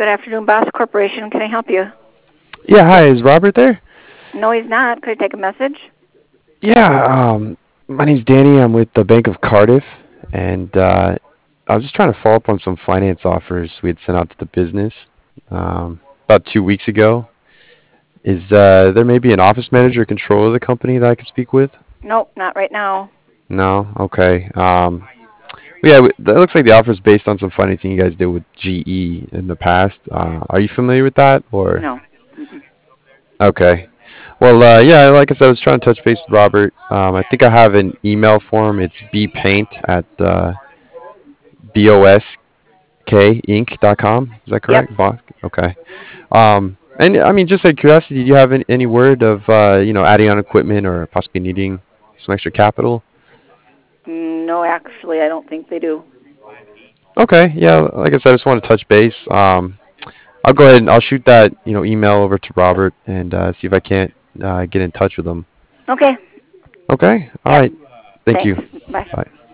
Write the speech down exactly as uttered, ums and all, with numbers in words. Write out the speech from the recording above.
Good afternoon, Boss Corporation. Can I help you? Yeah, hi, is Robert there? No, he's not. Could I take a message? Yeah, um, my name's Danny. I'm with the Bank of Cardiff, and uh, I was just trying to follow up on some finance offers we had sent out to the business um, about two weeks ago. Is uh, there maybe an office manager or controller of the company that I could speak with? Nope, not right now. No? Okay. Um, well, yeah, w- that looks like the offer is based on some financing you guys did with G E in the past. Uh, are you familiar with that, or? No. Mm-mm. Okay. Well, uh, yeah, like I said, I was trying to touch base with Robert. Um, I think I have an email for him. It's bpaint at uh, bosk inc dot com. Is that Yep. correct? Bosk? Okay. Um, and I mean, just out of curiosity, do you have any, any word of uh, you know adding on equipment or possibly needing some extra capital? No, actually, I don't think they do. Okay. Yeah, like I said, I just want to touch base. Um, I'll go ahead and I'll shoot that you know email over to Robert and uh, see if I can't uh, get in touch with him. Okay. Okay. All Yep. right. Thank Thanks. you. Bye. Bye.